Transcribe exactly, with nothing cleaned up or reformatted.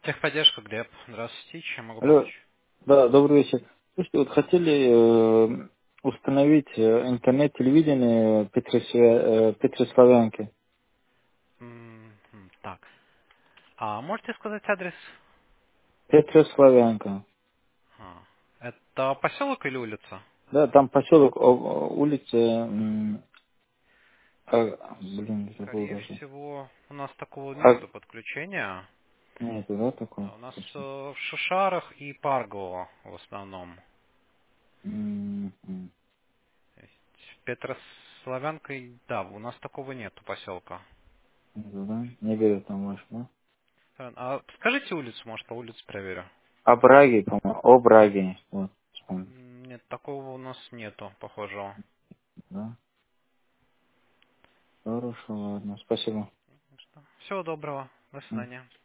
Техподдержка, Глеб. Здравствуйте, чем могу Алло, помочь? да, добрый вечер. Слушайте, вот хотели э, установить э, интернет-телевидение Петросвя- э, Петрославянки. М, м, Так. А можете сказать адрес? Петрославянка. А, Это поселок или улица? Да, там поселок, о- о- улица, м, а, блин, забыл Скорее даже. всего, у нас такого А, нету подключения. нету, да, такой? А У нас э, Точно. в Шушарах и Паргово в основном. М, м, То есть Петрославянка, и- да, у нас такого нету поселка. нету, да? Не берет там ваш, да? Э, А скажите улицу, может, по улице проверю. А Браги, по-моему, о Браги, вот, вспомнил, М, Нет, такого у нас нету, похожего. да? Хорошо, ладно, спасибо. Всего доброго. До свидания.